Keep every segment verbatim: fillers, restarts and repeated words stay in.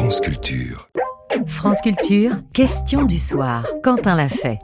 France Culture. France Culture, question du soir. Quentin l'a fait.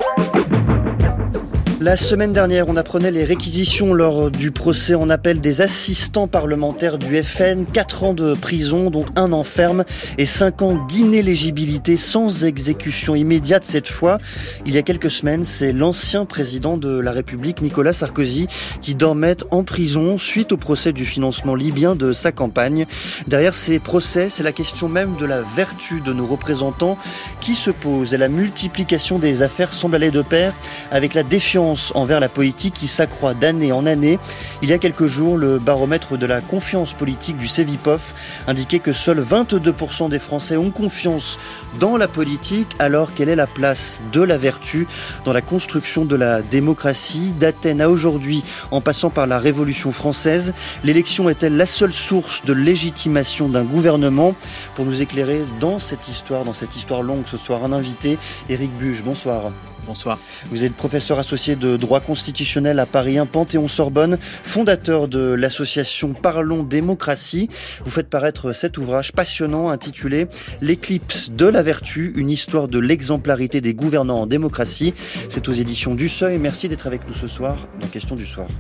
La semaine dernière, on apprenait les réquisitions lors du procès en appel des assistants parlementaires du F N. Quatre ans de prison, dont un an ferme, et cinq ans d'inéligibilité sans exécution immédiate cette fois. Il y a quelques semaines, c'est l'ancien président de la République, Nicolas Sarkozy, qui dormait en prison suite au procès du financement libyen de sa campagne. Derrière ces procès, c'est la question même de la vertu de nos représentants qui se pose. Et la multiplication des affaires semble aller de pair avec la défiance envers la politique qui s'accroît d'année en année. Il y a quelques jours, le baromètre de la confiance politique du Cevipof indiquait que seuls vingt-deux pour cent des Français ont confiance dans la politique. Alors, quelle est la place de la vertu dans la construction de la démocratie? D'Athènes à aujourd'hui, en passant par la Révolution française, l'élection est-elle la seule source de légitimation d'un gouvernement? Pour nous éclairer dans cette histoire, dans cette histoire longue ce soir, un invité, Éric Buge. Bonsoir. Bonsoir. Vous êtes professeur associé de droit constitutionnel à Paris un Panthéon-Sorbonne, fondateur de l'association Parlons Démocratie. Vous faites paraître cet ouvrage passionnant intitulé « L'éclipse de la vertu, une histoire de l'exemplarité des gouvernants en démocratie ». C'est aux éditions du Seuil. Merci d'être avec nous ce soir dans Question du soir.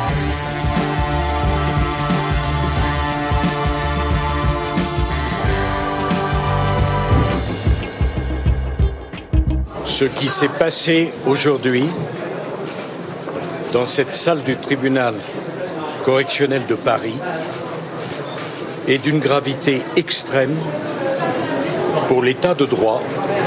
Ce qui s'est passé aujourd'hui dans cette salle du tribunal correctionnel de Paris est d'une gravité extrême pour l'état de droit,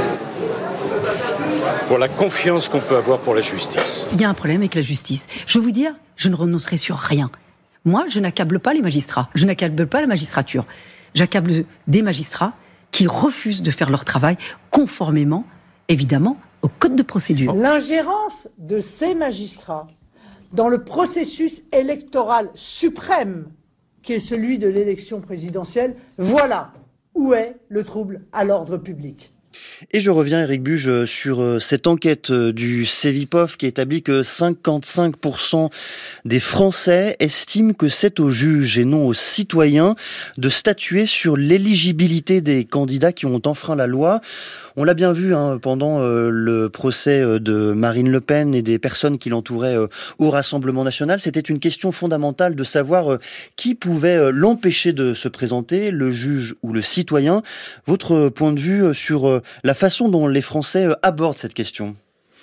pour la confiance qu'on peut avoir pour la justice. Il y a un problème avec la justice. Je vais vous dire, je ne renoncerai sur rien. Moi, je n'accable pas les magistrats, je n'accable pas la magistrature. J'accable des magistrats qui refusent de faire leur travail conformément, évidemment, au code de procédure. L'ingérence de ces magistrats dans le processus électoral suprême qui est celui de l'élection présidentielle, voilà où est le trouble à l'ordre public. Et je reviens, Éric Buge, sur cette enquête du Cevipof qui établit que cinquante-cinq pour cent des Français estiment que c'est aux juges et non aux citoyens de statuer sur l'éligibilité des candidats qui ont enfreint la loi. On l'a bien vu hein, pendant euh, le procès euh, de Marine Le Pen et des personnes qui l'entouraient euh, au Rassemblement national. C'était une question fondamentale de savoir euh, qui pouvait euh, l'empêcher de se présenter, le juge ou le citoyen. Votre point de vue euh, sur euh, la façon dont les Français euh, abordent cette question?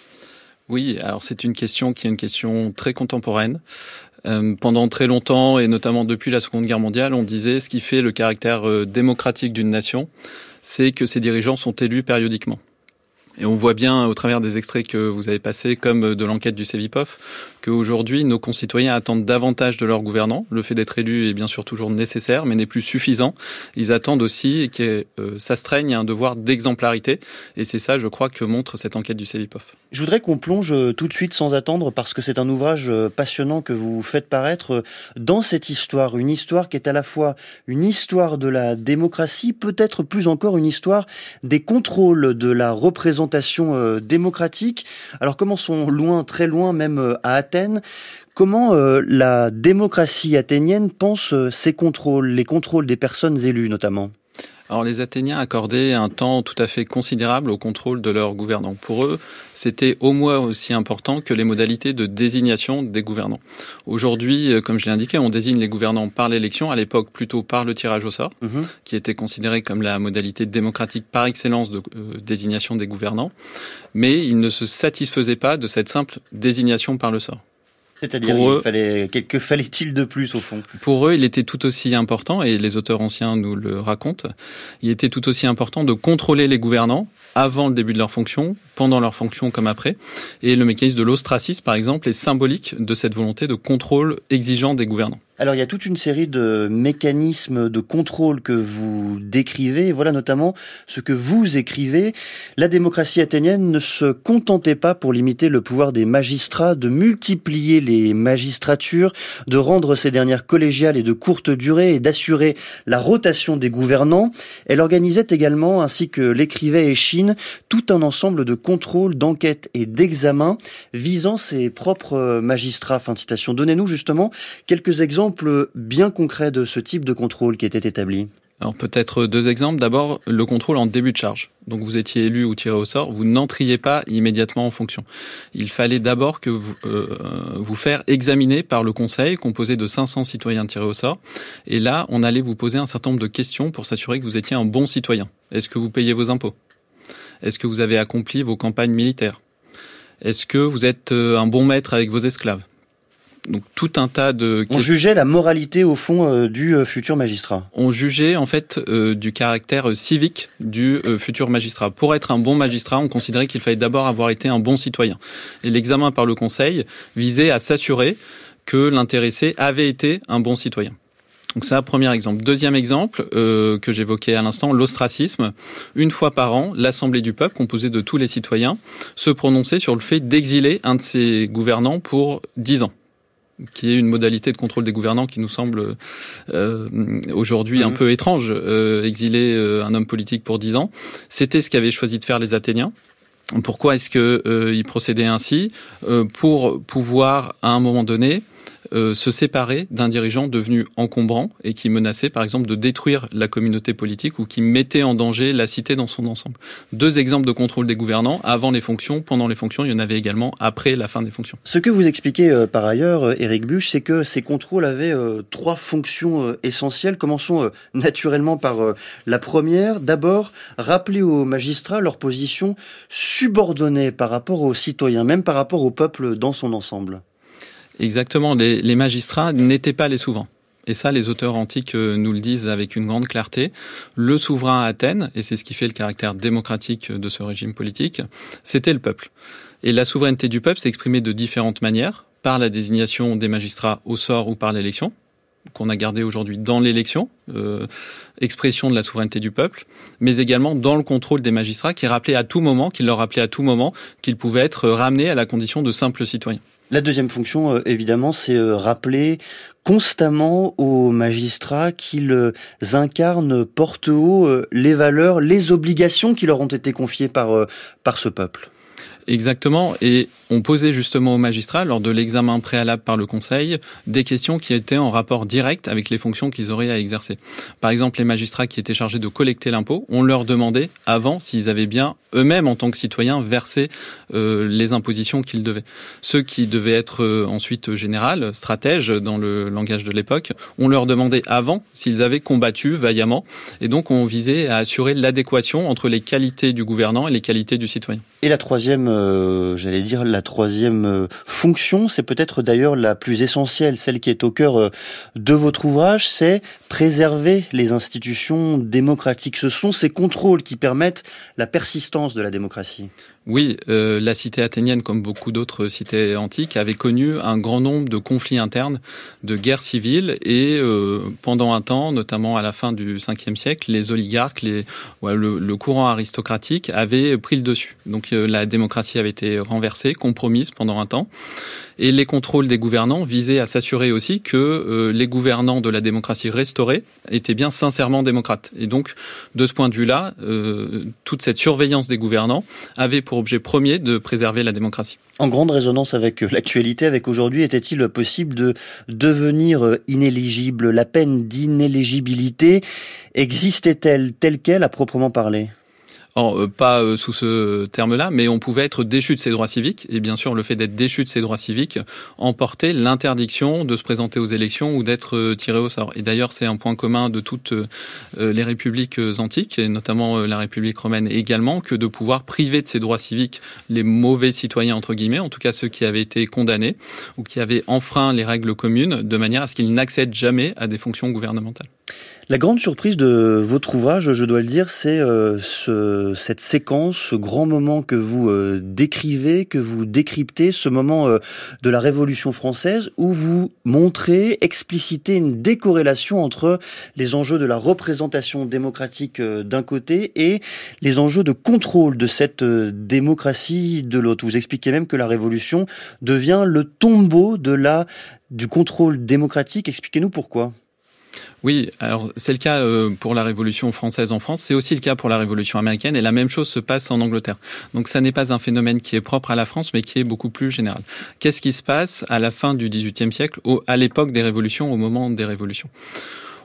Oui, alors c'est une question qui est une question très contemporaine. Euh, pendant très longtemps, et notamment depuis la Seconde Guerre mondiale, on disait ce qui fait le caractère euh, démocratique d'une nation, c'est que ses dirigeants sont élus périodiquement. Et on voit bien au travers des extraits que vous avez passés, comme de l'enquête du Cevipof, qu'aujourd'hui, nos concitoyens attendent davantage de leurs gouvernants. Le fait d'être élu est bien sûr toujours nécessaire, mais n'est plus suffisant. Ils attendent aussi que euh, s'astreigne à un devoir d'exemplarité. Et c'est ça, je crois, que montre cette enquête du Cevipof. Je voudrais qu'on plonge tout de suite sans attendre, parce que c'est un ouvrage passionnant que vous faites paraître dans cette histoire. Une histoire qui est à la fois une histoire de la démocratie, peut-être plus encore une histoire des contrôles de la représentation démocratique. Alors commençons loin, très loin, même à Athènes. Comment euh, la démocratie athénienne pense euh, ces contrôles, les contrôles des personnes élues notamment? Alors les Athéniens accordaient un temps tout à fait considérable au contrôle de leurs gouvernants. Pour eux, c'était au moins aussi important que les modalités de désignation des gouvernants. Aujourd'hui, comme je l'ai indiqué, on désigne les gouvernants par l'élection, à l'époque plutôt par le tirage au sort, mmh. qui était considéré comme la modalité démocratique par excellence de euh, désignation des gouvernants. Mais ils ne se satisfaisaient pas de cette simple désignation par le sort. C'est-à-dire, il eux, fallait, que fallait-il de plus au fond? Pour eux, il était tout aussi important, et les auteurs anciens nous le racontent, il était tout aussi important de contrôler les gouvernants avant le début de leur fonction, pendant leur fonction comme après. Et le mécanisme de l'ostracisme, par exemple, est symbolique de cette volonté de contrôle exigeant des gouvernants. Alors il y a toute une série de mécanismes de contrôle que vous décrivez, et voilà notamment ce que vous écrivez. La démocratie athénienne ne se contentait pas, pour limiter le pouvoir des magistrats, de multiplier les magistratures, de rendre ces dernières collégiales et de courte durée et d'assurer la rotation des gouvernants. Elle organisait également, ainsi que l'écrivait Échine, tout un ensemble de contrôles, d'enquêtes et d'examens visant ses propres magistrats. Fin de citation. Donnez-nous justement quelques exemples bien concrets de ce type de contrôle qui était établi. Alors peut-être deux exemples. D'abord, le contrôle en début de charge. Donc vous étiez élu ou tiré au sort, vous n'entriez pas immédiatement en fonction. Il fallait d'abord que vous, euh, vous faire examiner par le conseil composé de cinq cents citoyens tirés au sort. Et là, on allait vous poser un certain nombre de questions pour s'assurer que vous étiez un bon citoyen. Est-ce que vous payez vos impôts ? Est-ce que vous avez accompli vos campagnes militaires ? Est-ce que vous êtes un bon maître avec vos esclaves ? Donc tout un tas de... On jugeait la moralité au fond euh, du euh, futur magistrat. On jugeait en fait euh, du caractère civique du euh, futur magistrat. Pour être un bon magistrat, on considérait qu'il fallait d'abord avoir été un bon citoyen. Et l'examen par le conseil visait à s'assurer que l'intéressé avait été un bon citoyen. Donc ça, premier exemple. Deuxième exemple euh, que j'évoquais à l'instant, l'ostracisme. Une fois par an, l'Assemblée du peuple, composée de tous les citoyens, se prononçait sur le fait d'exiler un de ses gouvernants pour dix ans. Qui est une modalité de contrôle des gouvernants qui nous semble euh, aujourd'hui mmh. un peu étrange. Euh, exiler euh, un homme politique pour dix ans, c'était ce qu'avaient choisi de faire les Athéniens. Pourquoi est-ce qu'ils euh, procédaient ainsi ? euh, Pour pouvoir, à un moment donné, Euh, se séparer d'un dirigeant devenu encombrant et qui menaçait, par exemple, de détruire la communauté politique ou qui mettait en danger la cité dans son ensemble. Deux exemples de contrôle des gouvernants, avant les fonctions, pendant les fonctions, il y en avait également après la fin des fonctions. Ce que vous expliquez euh, par ailleurs, euh, Éric Buch, c'est que ces contrôles avaient euh, trois fonctions euh, essentielles. Commençons euh, naturellement par euh, la première. D'abord, rappeler aux magistrats leur position subordonnée par rapport aux citoyens, même par rapport au peuple dans son ensemble. Exactement, les, les magistrats n'étaient pas les souverains. Et ça, les auteurs antiques nous le disent avec une grande clarté. Le souverain à Athènes, et c'est ce qui fait le caractère démocratique de ce régime politique, c'était le peuple. Et la souveraineté du peuple s'exprimait de différentes manières, par la désignation des magistrats au sort ou par l'élection, qu'on a gardé aujourd'hui dans l'élection, euh, expression de la souveraineté du peuple, mais également dans le contrôle des magistrats qui rappelaient à tout moment, qui leur rappelaient à tout moment qu'ils pouvaient être ramenés à la condition de simples citoyens. La deuxième fonction, euh, évidemment, c'est euh, rappeler constamment aux magistrats qu'ils euh, incarnent, portent haut euh, les valeurs, les obligations qui leur ont été confiées par, euh, par ce peuple. Exactement, et on posait justement aux magistrats, lors de l'examen préalable par le Conseil, des questions qui étaient en rapport direct avec les fonctions qu'ils auraient à exercer. Par exemple, les magistrats qui étaient chargés de collecter l'impôt, on leur demandait avant s'ils avaient bien eux-mêmes, en tant que citoyens, versé euh, les impositions qu'ils devaient. Ceux qui devaient être euh, ensuite général, stratèges dans le langage de l'époque, on leur demandait avant s'ils avaient combattu vaillamment, et donc on visait à assurer l'adéquation entre les qualités du gouvernant et les qualités du citoyen. Et la troisième, euh, j'allais dire, la troisième euh, fonction, c'est peut-être d'ailleurs la plus essentielle, celle qui est au cœur euh, de votre ouvrage, c'est préserver les institutions démocratiques. Ce sont ces contrôles qui permettent la persistance de la démocratie. Oui, euh, la cité athénienne, comme beaucoup d'autres cités antiques, avait connu un grand nombre de conflits internes, de guerres civiles, et euh, pendant un temps, notamment à la fin du cinquième siècle, les oligarques, les, ouais, le, le courant aristocratique avait pris le dessus. Donc euh, la démocratie avait été renversée, compromise pendant un temps, et les contrôles des gouvernants visaient à s'assurer aussi que euh, les gouvernants de la démocratie restaurée étaient bien sincèrement démocrates. Et donc, de ce point de vue-là, euh, toute cette surveillance des gouvernants avait pour objet premier de préserver la démocratie. En grande résonance avec l'actualité, avec aujourd'hui, était-il possible de devenir inéligible ? La peine d'inéligibilité existait-elle telle qu'elle à proprement parler ? Or, euh, pas euh, sous ce terme-là, mais on pouvait être déchu de ses droits civiques. Et bien sûr, le fait d'être déchu de ses droits civiques emportait l'interdiction de se présenter aux élections ou d'être euh, tiré au sort. Et d'ailleurs, c'est un point commun de toutes euh, les républiques antiques, et notamment euh, la République romaine également, que de pouvoir priver de ses droits civiques les mauvais citoyens, entre guillemets, en tout cas ceux qui avaient été condamnés ou qui avaient enfreint les règles communes, de manière à ce qu'ils n'accèdent jamais à des fonctions gouvernementales. La grande surprise de votre ouvrage, je dois le dire, c'est euh, ce, cette séquence, ce grand moment que vous euh, décrivez, que vous décryptez, ce moment euh, de la Révolution française où vous montrez, explicitez une décorrélation entre les enjeux de la représentation démocratique euh, d'un côté et les enjeux de contrôle de cette euh, démocratie de l'autre. Vous expliquez même que la Révolution devient le tombeau de la, du contrôle démocratique. Expliquez-nous pourquoi. Oui, alors c'est le cas euh, pour la Révolution française en France, c'est aussi le cas pour la Révolution américaine, et la même chose se passe en Angleterre. Donc ça n'est pas un phénomène qui est propre à la France, mais qui est beaucoup plus général. Qu'est-ce qui se passe à la fin du dix-huitième siècle, au, à l'époque des révolutions, au moment des révolutions ?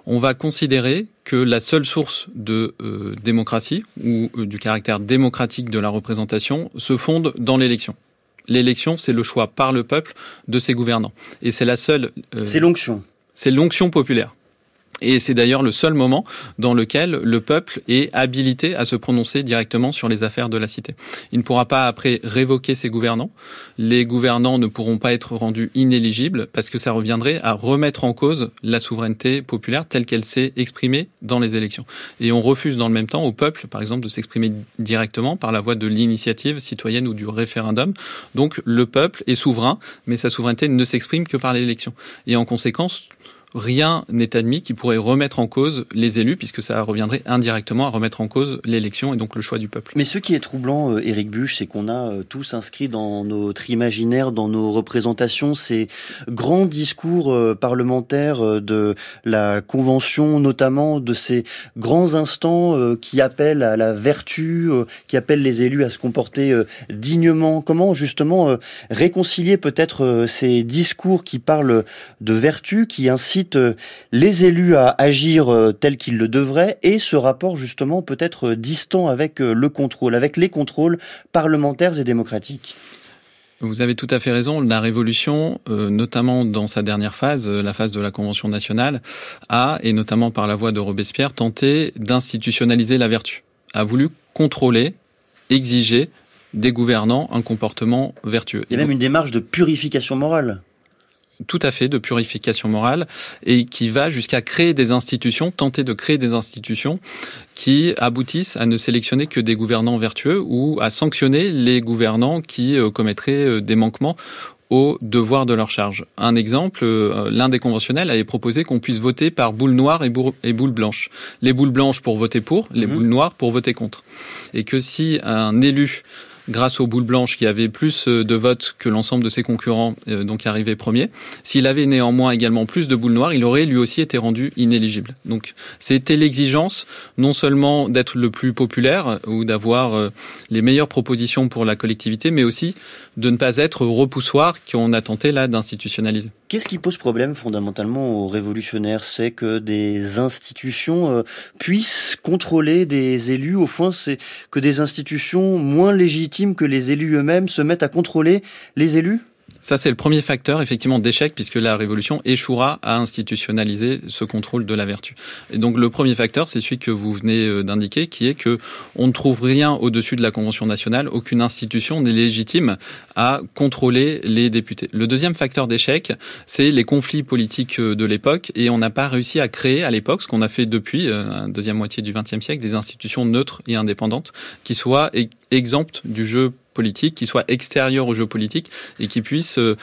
on va considérer que la seule source de euh, démocratie ou euh, du caractère démocratique de la représentation se fonde dans l'élection. L'élection, c'est le choix par le peuple de ses gouvernants. Et c'est la seule... Euh, c'est l'onction. C'est l'onction populaire. Et c'est d'ailleurs le seul moment dans lequel le peuple est habilité à se prononcer directement sur les affaires de la cité. Il ne pourra pas après révoquer ses gouvernants. Les gouvernants ne pourront pas être rendus inéligibles parce que ça reviendrait à remettre en cause la souveraineté populaire telle qu'elle s'est exprimée dans les élections. Et on refuse dans le même temps au peuple, par exemple, de s'exprimer directement par la voie de l'initiative citoyenne ou du référendum. Donc le peuple est souverain, mais sa souveraineté ne s'exprime que par l'élection. Et en conséquence, rien n'est admis qui pourrait remettre en cause les élus, puisque ça reviendrait indirectement à remettre en cause l'élection et donc le choix du peuple. Mais ce qui est troublant, euh, Éric Buch, c'est qu'on a euh, tous inscrit dans notre imaginaire, dans nos représentations, ces grands discours euh, parlementaires euh, de la Convention, notamment de ces grands instants euh, qui appellent à la vertu, euh, qui appellent les élus à se comporter euh, dignement. Comment justement euh, réconcilier peut-être euh, ces discours qui parlent de vertu, qui incitent les élus à agir tel qu'ils le devraient et ce rapport justement peut-être distant avec le contrôle, avec les contrôles parlementaires et démocratiques? Vous avez tout à fait raison. La Révolution, euh, notamment dans sa dernière phase, euh, la phase de la Convention nationale, a, et notamment par la voix de Robespierre, tenté d'institutionnaliser la vertu, a voulu contrôler, exiger des gouvernants un comportement vertueux. Il y a même une démarche de purification morale. Tout à fait, de purification morale, et qui va jusqu'à créer des institutions, tenter de créer des institutions qui aboutissent à ne sélectionner que des gouvernants vertueux ou à sanctionner les gouvernants qui euh, commettraient euh, des manquements aux devoirs de leur charge. Un exemple, euh, l'un des conventionnels avait proposé qu'on puisse voter par boule noire et, boule, et boule blanche. Les boules blanches pour voter pour, les mmh. boules noires pour voter contre. Et que si un élu, grâce aux boules blanches qui avaient plus de votes que l'ensemble de ses concurrents, euh, donc arrivé premier, s'il avait néanmoins également plus de boules noires, il aurait lui aussi été rendu inéligible. Donc c'était l'exigence non seulement d'être le plus populaire ou d'avoir euh, les meilleures propositions pour la collectivité, mais aussi de ne pas être repoussoir qu'on a tenté là d'institutionnaliser. Qu'est-ce qui pose problème fondamentalement aux révolutionnaires? C'est que des institutions euh, puissent contrôler des élus. Au fond, c'est que des institutions moins légitimes que les élus eux-mêmes se mettent à contrôler les élus? Ça, c'est le premier facteur, effectivement, d'échec, puisque la Révolution échouera à institutionnaliser ce contrôle de la vertu. Et donc, le premier facteur, c'est celui que vous venez d'indiquer, qui est que on ne trouve rien au-dessus de la Convention nationale, aucune institution n'est légitime à contrôler les députés. Le deuxième facteur d'échec, c'est les conflits politiques de l'époque, et on n'a pas réussi à créer, à l'époque, ce qu'on a fait depuis la deuxième moitié du vingtième siècle, des institutions neutres et indépendantes, qui soient exemptes du jeu politique, qui soit extérieur au jeu politique et qui puisse euh,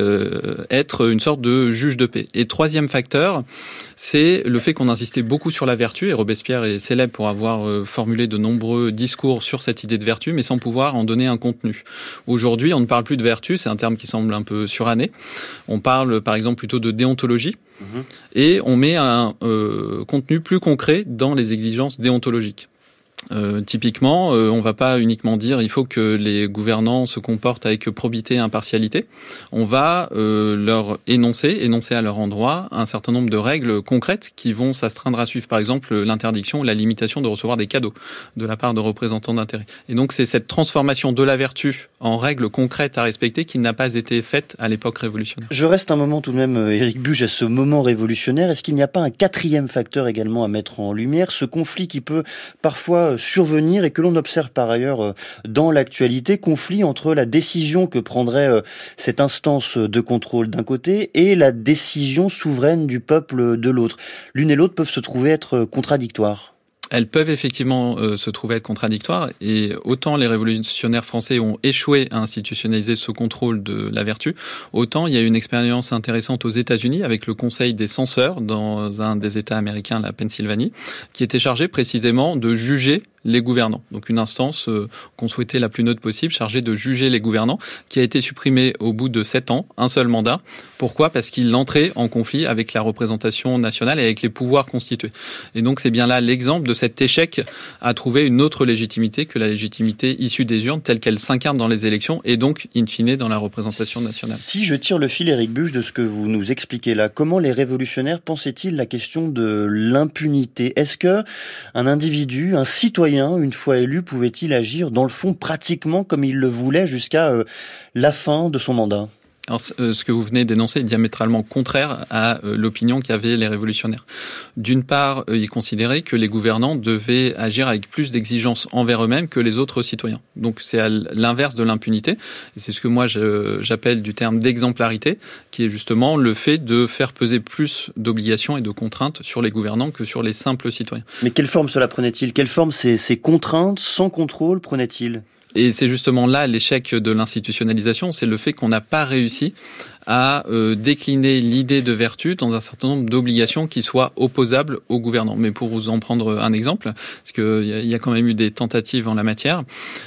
être une sorte de juge de paix. Et troisième facteur, c'est le fait qu'on insistait beaucoup sur la vertu, et Robespierre est célèbre pour avoir euh, formulé de nombreux discours sur cette idée de vertu, mais sans pouvoir en donner un contenu. Aujourd'hui, on ne parle plus de vertu, c'est un terme qui semble un peu suranné. On parle par exemple plutôt de déontologie, mmh. et on met un euh, contenu plus concret dans les exigences déontologiques. Euh, typiquement, euh, on va pas uniquement dire il faut que les gouvernants se comportent avec probité et impartialité. On va euh, leur énoncer, énoncer à leur endroit un certain nombre de règles concrètes qui vont s'astreindre à suivre. Par exemple, l'interdiction ou la limitation de recevoir des cadeaux de la part de représentants d'intérêt. Et donc, c'est cette transformation de la vertu en règles concrètes à respecter qui n'a pas été faite à l'époque révolutionnaire. Je reste un moment tout de même, Éric Buch, à ce moment révolutionnaire. Est-ce qu'il n'y a pas un quatrième facteur également à mettre en lumière, ce conflit qui peut parfois survenir et que l'on observe par ailleurs dans l'actualité, conflit entre la décision que prendrait cette instance de contrôle d'un côté et la décision souveraine du peuple de l'autre. L'une et l'autre peuvent se trouver être contradictoires. Elles peuvent effectivement euh, se trouver être contradictoires, et autant les révolutionnaires français ont échoué à institutionnaliser ce contrôle de la vertu, autant il y a une expérience intéressante aux États-Unis avec le Conseil des censeurs dans un des États américains, la Pennsylvanie, qui était chargé précisément de juger les gouvernants. Donc une instance euh, qu'on souhaitait la plus neutre possible, chargée de juger les gouvernants, qui a été supprimée au bout de sept ans, un seul mandat. Pourquoi ? Parce qu'il entrait en conflit avec la représentation nationale et avec les pouvoirs constitués. Et donc c'est bien là l'exemple de cet échec à trouver une autre légitimité que la légitimité issue des urnes, telle qu'elle s'incarne dans les élections et donc, in fine, dans la représentation nationale. Si je tire le fil, Éric Buch, de ce que vous nous expliquez là, comment les révolutionnaires pensaient-ils la question de l'impunité ? Est-ce que un individu, un citoyen, une fois élu, pouvait-il agir dans le fond pratiquement comme il le voulait jusqu'à euh, la fin de son mandat ? Alors, ce que vous venez d'énoncer est diamétralement contraire à l'opinion qu'avaient les révolutionnaires. D'une part, ils considéraient que les gouvernants devaient agir avec plus d'exigence envers eux-mêmes que les autres citoyens. Donc c'est à l'inverse de l'impunité. Et c'est ce que moi je, j'appelle du terme d'exemplarité, qui est justement le fait de faire peser plus d'obligations et de contraintes sur les gouvernants que sur les simples citoyens. Mais quelle forme cela prenait-il ? Quelle forme ces, ces contraintes sans contrôle prenaient-ils ? Et c'est justement là l'échec de l'institutionnalisation, c'est le fait qu'on n'a pas réussi à euh, décliner l'idée de vertu dans un certain nombre d'obligations qui soient opposables au gouvernant. Mais pour vous en prendre un exemple, parce qu'il y, y a quand même eu des tentatives en la matière,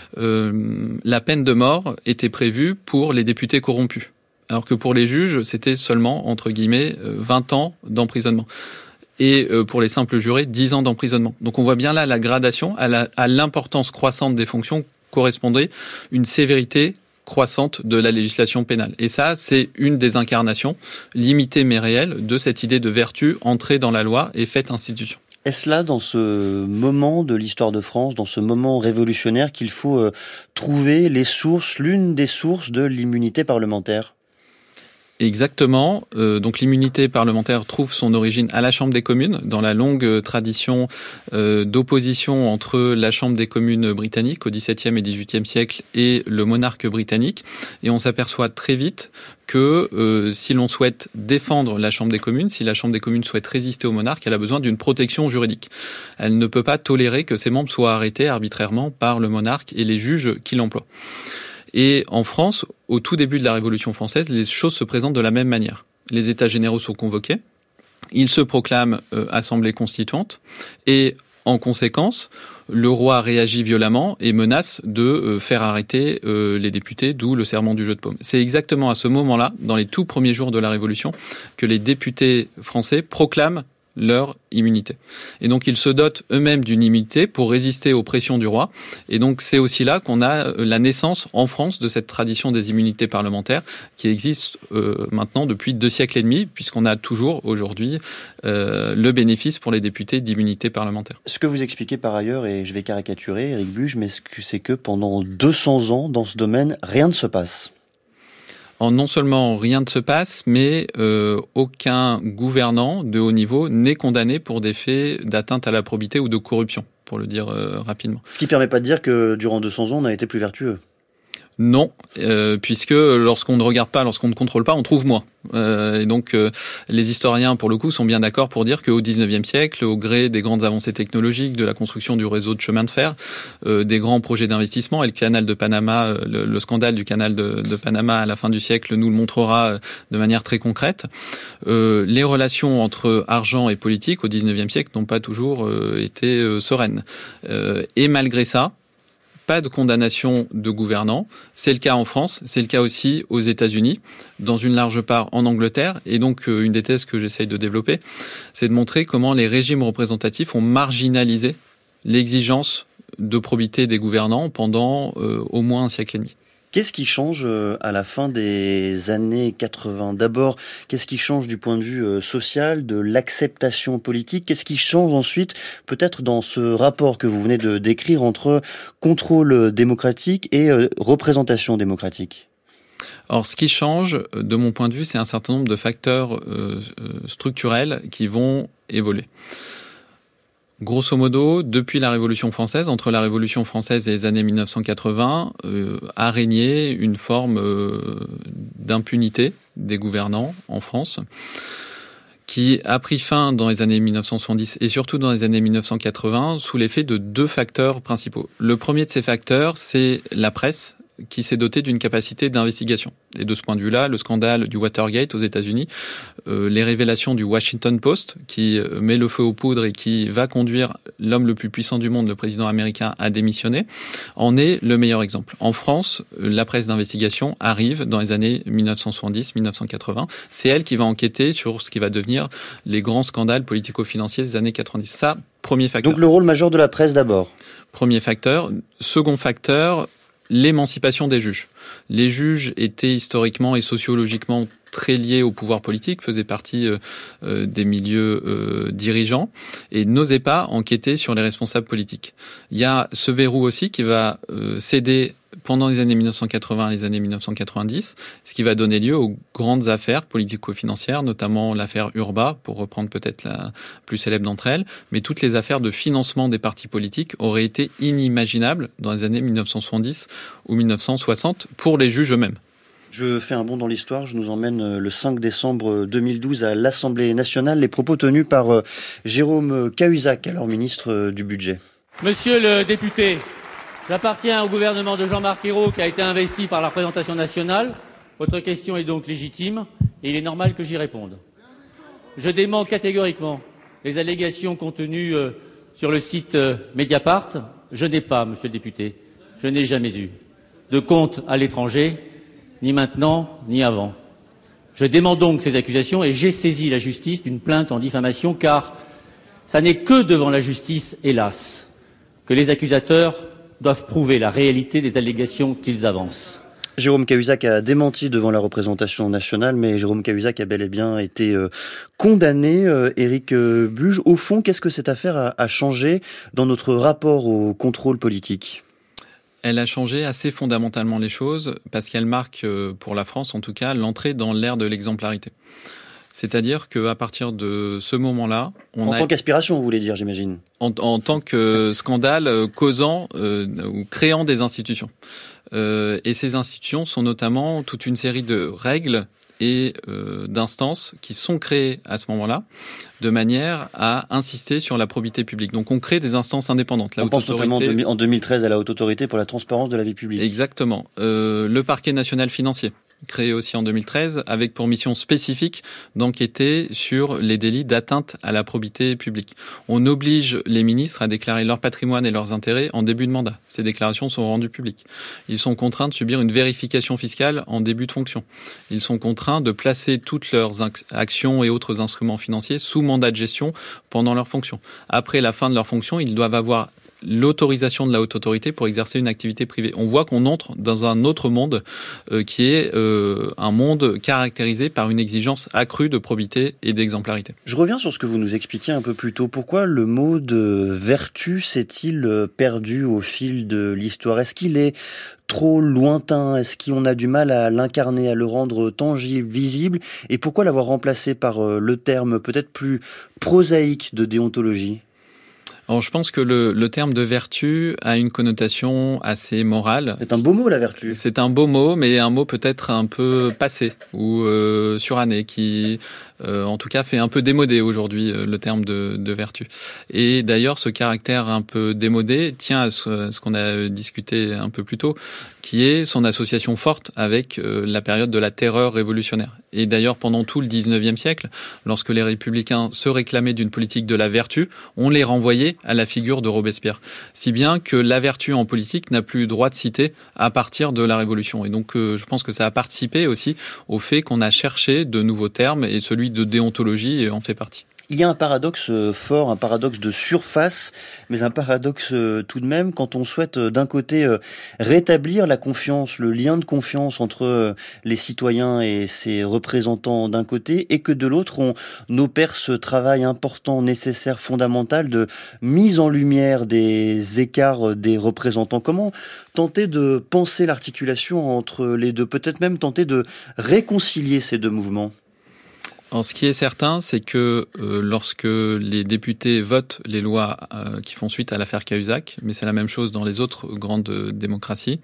euh, la peine de mort était prévue pour les députés corrompus, alors que pour les juges, c'était seulement, entre guillemets, vingt ans d'emprisonnement. Et pour les simples jurés, dix ans d'emprisonnement. Donc on voit bien là la gradation à, la, à l'importance croissante des fonctions correspondait une sévérité croissante de la législation pénale. Et ça, c'est une des incarnations, limitée mais réelle, de cette idée de vertu entrée dans la loi et faite institution. Est-ce là, dans ce moment de l'histoire de France, dans ce moment révolutionnaire, qu'il faut euh, trouver les sources, l'une des sources de l'immunité parlementaire ? Exactement. Euh, donc l'immunité parlementaire trouve son origine à la Chambre des communes, dans la longue tradition euh, d'opposition entre la Chambre des communes britannique au dix-septième et dix-huitième siècle et le monarque britannique. Et on s'aperçoit très vite que euh, si l'on souhaite défendre la Chambre des communes, si la Chambre des communes souhaite résister au monarque, elle a besoin d'une protection juridique. Elle ne peut pas tolérer que ses membres soient arrêtés arbitrairement par le monarque et les juges qui l'emploient. Et en France, au tout début de la Révolution française, les choses se présentent de la même manière. Les États généraux sont convoqués, ils se proclament euh, assemblée constituante, et en conséquence, le roi réagit violemment et menace de euh, faire arrêter euh, les députés, d'où le serment du jeu de paume. C'est exactement à ce moment-là, dans les tout premiers jours de la Révolution, que les députés français proclament leur immunité. Et donc ils se dotent eux-mêmes d'une immunité pour résister aux pressions du roi. Et donc c'est aussi là qu'on a la naissance en France de cette tradition des immunités parlementaires qui existe euh, maintenant depuis deux siècles et demi, puisqu'on a toujours aujourd'hui euh, le bénéfice pour les députés d'immunité parlementaire. Ce que vous expliquez par ailleurs, et je vais caricaturer, Éric Buch, mais c'est que pendant deux cents ans dans ce domaine, rien ne se passe. En non seulement rien ne se passe, mais euh, aucun gouvernant de haut niveau n'est condamné pour des faits d'atteinte à la probité ou de corruption, pour le dire euh, rapidement. Ce qui ne permet pas de dire que durant deux cents ans, on a été plus vertueux. Non, euh, puisque lorsqu'on ne regarde pas, lorsqu'on ne contrôle pas, on trouve moins. Euh, et donc, euh, les historiens, pour le coup, sont bien d'accord pour dire qu'au dix-neuvième siècle, au gré des grandes avancées technologiques, de la construction du réseau de chemin de fer, euh, des grands projets d'investissement, et le canal de Panama, le, le scandale du canal de, de Panama à la fin du siècle nous le montrera de manière très concrète, euh, les relations entre argent et politique au dix-neuvième siècle n'ont pas toujours euh, été euh, sereines. Euh, et malgré ça, pas de condamnation de gouvernants. C'est le cas en France, c'est le cas aussi aux États-Unis, dans une large part en Angleterre. Et donc, une des thèses que j'essaye de développer, c'est de montrer comment les régimes représentatifs ont marginalisé l'exigence de probité des gouvernants pendant euh, au moins un siècle et demi. Qu'est-ce qui change à la fin des années quatre-vingts ? D'abord, qu'est-ce qui change du point de vue social, de l'acceptation politique ? Qu'est-ce qui change ensuite, peut-être dans ce rapport que vous venez de décrire entre contrôle démocratique et représentation démocratique ? Alors, ce qui change, de mon point de vue, c'est un certain nombre de facteurs euh, structurels qui vont évoluer. Grosso modo, depuis la Révolution française, entre la Révolution française et les années mille neuf cent quatre-vingts, euh, a régné une forme euh, d'impunité des gouvernants en France, qui a pris fin dans les années mille neuf cent soixante-dix et surtout dans les années mille neuf cent quatre-vingts sous l'effet de deux facteurs principaux. Le premier de ces facteurs, c'est la presse, qui s'est doté d'une capacité d'investigation. Et de ce point de vue-là, le scandale du Watergate aux États-Unis, euh, les révélations du Washington Post, qui met le feu aux poudres et qui va conduire l'homme le plus puissant du monde, le président américain, à démissionner, en est le meilleur exemple. En France, la presse d'investigation arrive dans les années dix-neuf cent soixante-dix à dix-neuf cent quatre-vingts. C'est elle qui va enquêter sur ce qui va devenir les grands scandales politico-financiers des années quatre-vingt-dix. Ça, premier facteur. Donc le rôle majeur de la presse d'abord. Premier facteur. Second facteur, l'émancipation des juges. Les juges étaient historiquement et sociologiquement très liés au pouvoir politique, faisaient partie euh, euh, des milieux euh, dirigeants et n'osaient pas enquêter sur les responsables politiques. Il y a ce verrou aussi qui va euh, céder pendant les années dix-neuf cent quatre-vingts et les années dix-neuf cent quatre-vingt-dix, ce qui va donner lieu aux grandes affaires politico-financières, notamment l'affaire Urba, pour reprendre peut-être la plus célèbre d'entre elles, mais toutes les affaires de financement des partis politiques auraient été inimaginables dans les années dix-neuf cent soixante-dix ou dix-neuf cent soixante pour les juges eux-mêmes. Je fais un bond dans l'histoire, je nous emmène le cinq décembre deux mille douze à l'Assemblée nationale, les propos tenus par Jérôme Cahuzac, alors ministre du Budget. Monsieur le député, j'appartiens au gouvernement de Jean-Marc Ayrault qui a été investi par la représentation nationale. Votre question est donc légitime et il est normal que j'y réponde. Je dément catégoriquement les allégations contenues sur le site Mediapart. Je n'ai pas, monsieur le député, je n'ai jamais eu de compte à l'étranger, ni maintenant, ni avant. Je dément donc ces accusations et j'ai saisi la justice d'une plainte en diffamation car ça n'est que devant la justice, hélas, que les accusateurs doivent prouver la réalité des allégations qu'ils avancent. Jérôme Cahuzac a démenti devant la représentation nationale, mais Jérôme Cahuzac a bel et bien été euh, condamné. Euh, Éric euh, Buge, au fond, qu'est-ce que cette affaire a, a changé dans notre rapport au contrôle politique ? Elle a changé assez fondamentalement les choses parce qu'elle marque, pour la France en tout cas, l'entrée dans l'ère de l'exemplarité. C'est-à-dire qu'à partir de ce moment-là... on en a... tant qu'aspiration, vous voulez dire, j'imagine. En, en tant que scandale causant euh, ou créant des institutions. Euh, et ces institutions sont notamment toute une série de règles et euh, d'instances qui sont créées à ce moment-là de manière à insister sur la probité publique. Donc on crée des instances indépendantes. La on haute pense autorité... notamment en deux mille treize à la Haute Autorité pour la transparence de la vie publique. Exactement. Euh, le parquet national financier, créé aussi en deux mille treize, avec pour mission spécifique d'enquêter sur les délits d'atteinte à la probité publique. On oblige les ministres à déclarer leur patrimoine et leurs intérêts en début de mandat. Ces déclarations sont rendues publiques. Ils sont contraints de subir une vérification fiscale en début de fonction. Ils sont contraints de placer toutes leurs actions et autres instruments financiers sous mandat de gestion pendant leur fonction. Après la fin de leur fonction, ils doivent avoir l'autorisation de la haute autorité pour exercer une activité privée. On voit qu'on entre dans un autre monde euh, qui est euh, un monde caractérisé par une exigence accrue de probité et d'exemplarité. Je reviens sur ce que vous nous expliquiez un peu plus tôt. Pourquoi le mot de vertu s'est-il perdu au fil de l'histoire ? Est-ce qu'il est trop lointain ? Est-ce qu'on a du mal à l'incarner, à le rendre tangible, visible ? Et pourquoi l'avoir remplacé par le terme peut-être plus prosaïque de déontologie ? Alors, je pense que le, le terme de vertu a une connotation assez morale. C'est un beau mot, la vertu. C'est un beau mot, mais un mot peut-être un peu passé ou euh, suranné, qui, euh, en tout cas, fait un peu démodé aujourd'hui, euh, le terme de, de vertu. Et d'ailleurs, ce caractère un peu démodé tient à ce, à ce qu'on a discuté un peu plus tôt, qui est son association forte avec euh, la période de la terreur révolutionnaire. Et d'ailleurs, pendant tout le dix-neuvième siècle, lorsque les républicains se réclamaient d'une politique de la vertu, on les renvoyait à la figure de Robespierre. Si bien que la vertu en politique n'a plus droit de citer à partir de la Révolution. Et donc, euh, je pense que ça a participé aussi au fait qu'on a cherché de nouveaux termes et celui de déontologie en fait partie. Il y a un paradoxe fort, un paradoxe de surface, mais un paradoxe tout de même quand on souhaite d'un côté rétablir la confiance, le lien de confiance entre les citoyens et ses représentants d'un côté, et que de l'autre on opère ce travail important, nécessaire, fondamental de mise en lumière des écarts des représentants. Comment tenter de penser l'articulation entre les deux, peut-être même tenter de réconcilier ces deux mouvements ? Alors, ce qui est certain, c'est que euh, lorsque les députés votent les lois euh, qui font suite à l'affaire Cahuzac, mais c'est la même chose dans les autres grandes euh, démocraties,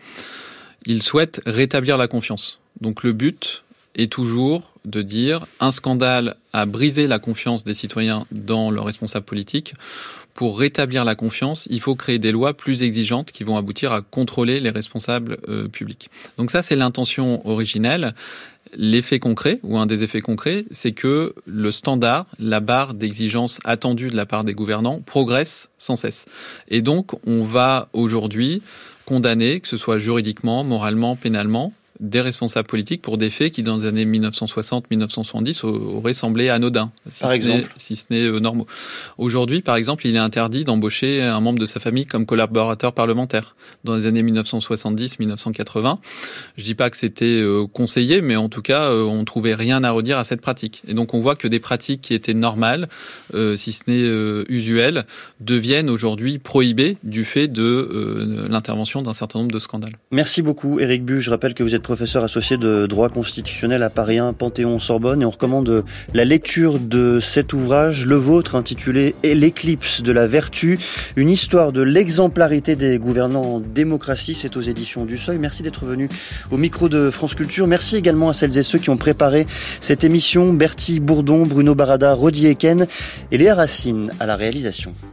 ils souhaitent rétablir la confiance. Donc le but est toujours de dire un scandale a brisé la confiance des citoyens dans leurs responsables politiques. pour rétablir la confiance, il faut créer des lois plus exigeantes qui vont aboutir à contrôler les responsables euh, publics. Donc ça, c'est l'intention originelle. L'effet concret, ou un des effets concrets, c'est que le standard, la barre d'exigence attendue de la part des gouvernants, progresse sans cesse. Et donc, on va aujourd'hui condamner, que ce soit juridiquement, moralement, pénalement, des responsables politiques pour des faits qui, dans les années mille neuf cent soixante mille neuf cent soixante-dix, auraient semblé anodins, si par ce exemple. n'est, si ce n'est euh, normaux. Aujourd'hui, par exemple, il est interdit d'embaucher un membre de sa famille comme collaborateur parlementaire. Dans les années mille neuf cent soixante-dix mille neuf cent quatre-vingts, je dis pas que c'était euh, conseillé, mais en tout cas, euh, on trouvait rien à redire à cette pratique. Et donc, on voit que des pratiques qui étaient normales, euh, si ce n'est euh, usuelles, deviennent aujourd'hui prohibées du fait de euh, l'intervention d'un certain nombre de scandales. Merci beaucoup, Éric Buch. Je rappelle que vous êtes professeur associé de droit constitutionnel à Paris un, Panthéon-Sorbonne, et on recommande la lecture de cet ouvrage, le vôtre, intitulé « L'éclipse de la vertu, une histoire de l'exemplarité des gouvernants en démocratie ». C'est aux éditions du Seuil. Merci d'être venu au micro de France Culture. Merci également à celles et ceux qui ont préparé cette émission, Bertie Bourdon, Bruno Barada, Rodi Eken et Léa Racine à la réalisation.